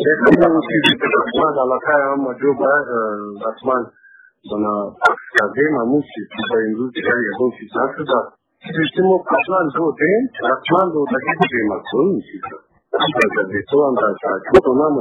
این چیزی که رسما علاقه هم مجبور رسما بنا کردیم همون چیز که با امروز دیگر یه دو چیز نشده چیزی ما رسما دوتیم رسما دوتاکی بودیم اکنون این چیز در تو هم در شاید تو نام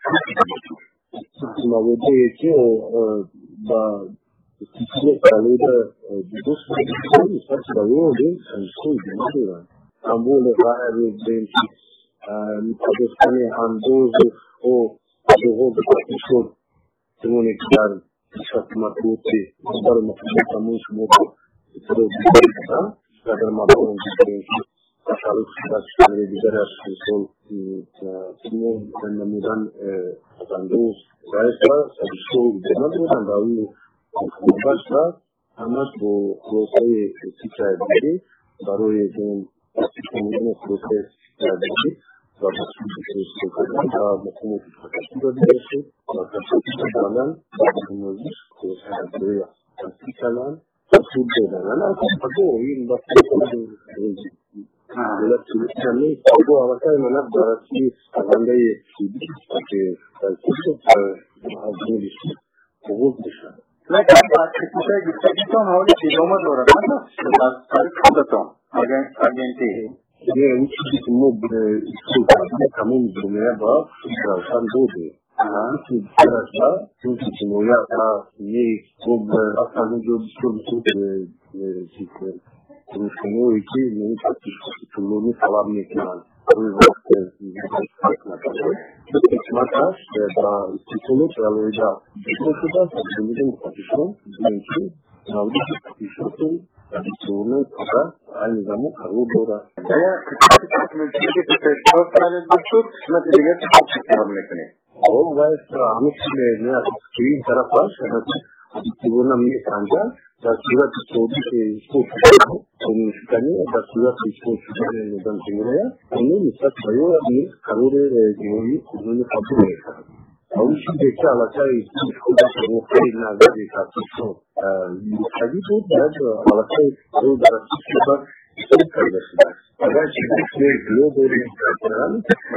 موضوع یکی با سیستم کالید دوست می‌کنیم سرچ داوری انشوی دیدن امول غیر بینی پاکستانی اندوز و جوهر پاکستان تمونی کار شخص مطلوبی در مطلوب تموش موضوع تو دیدن در مطلوب دیدن اشاره شده دیگر از سال تمام نمودن اندوز رایسته سرشوی دیدن داوری مباشر همش با پروسه سیستمی برای این سیستم پروسه سیستمی و پروسه کردن و مکمل تفکیک داده شد و تفکیک دادن و تکنولوژی پروسه برای تفکیک کردن تفکیک دادن نه تفکیک این بسیاری دولت سیستمی تو آمده من دارایی آنده چیزی که تفکیک از نیست قبول میشه لیکن کسی که حالی دیدم داره نه از خودتون اگنتی یه چیزی که ما به تمام دنیا با شان دوده که درسته چون دنیا تا یک خوب اصلا جو سیستم روشنی که نمی‌تونی طولانی سوار میکنن روی وقت مثلا با سیستمی که الان دیگه شده می‌دونیم پاکستان می‌کنیم ناوی پاکستان دیگه کارا این زمان کارو داره. کسی که پیشنهاد کرده دکتر مثل دیگه چطور می‌کنه؟ وایس همیشه نه این طرفش دیگه نمی‌کنه در صورت سعودی که کنیشکنی در صورت کنیشکنی نظام جمهوری اینو مثل باید این کارور جمهوری کنونی قبول می‌کنه. اون چیزی که علاقه ایشون خودش خیلی نظری کارشون مختلفی بود باید علاقه رو در سیستم استفاده شده. اگر چیزی که گلوبالی کردن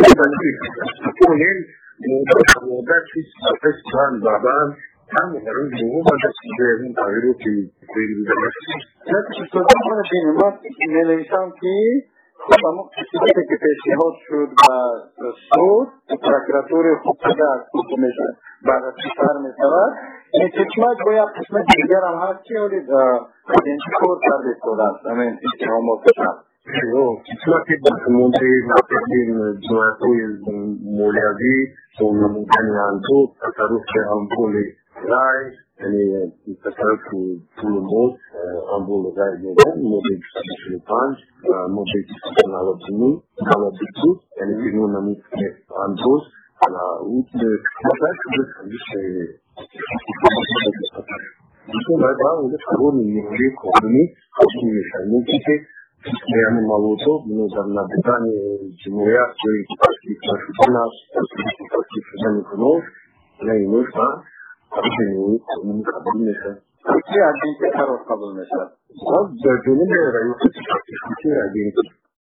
کنیم مدت چیز پاکستان بابان هم هرون جمهور باید این تغییری که خیلی بیشتر نه چطور کنیم ما نمی‌شیم که خودمون چیزی که پیشنهاد شد و سود پروکراتور خوب کرده میشه بعد از کار می‌شود این چشمات باید قسمت دیگر هم هست که ولی انتخاب کرده شده همین اتهام و فشار چیزی که موندی ناتیجی جوابی مولیابی سونمودن اندو تصرف امپولی رای یعنی تصرف پول موز امپول رای میدن موبیل 25 موبیل 92 92 یعنی اینو نمیشه اندوز حالا اون کلاس میشه میشه باید اون کارون میلی کنی خودی میشه میشه یعنی موضوع در نبودن جمهوریت جایی که تشکیل شدن است تشکیل شدن کنوش نیموش و جمهوری کنون قبول میشه چی از این که قرار قبول میشه؟ در جنوب رایوتی تشکیل شدن